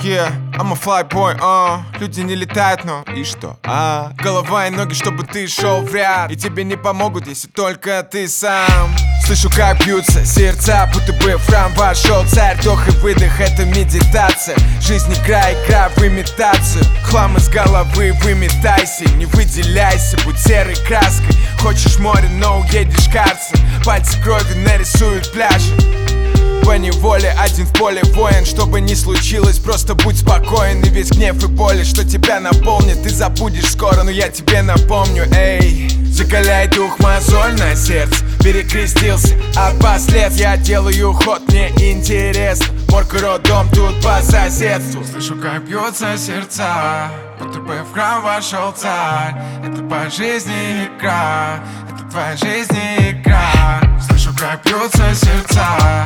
Yeah, I'm a fly boy, люди не летают, но и что? Голова и ноги, чтобы ты шел в ряд. И тебе не помогут, если только ты сам. Слышу, как бьются сердца, будто бы в храм вошел царь. Вдох и выдох, это медитация. Жизнь игра в имитацию. Хлам из головы выметайся, не выделяйся, будь серой краской. Хочешь море, но уедешь карцер. Пальцы крови нарисуют пляж. По неволе один в поле воин. Что бы ни случилось, просто будь спокоен. И весь гнев и боли, что тебя наполнит, ты забудешь скоро, но я тебе напомню. Эй, закаляй дух, мозоль на сердце. Перекрестился от последствий. Я делаю ход, мне интересно. Морг и роддом тут по соседству. Слышу, как бьются сердца, будто бы в храм вошел царь. Это по жизни игра, это твоя жизнь игра. Слышу, как бьются сердца,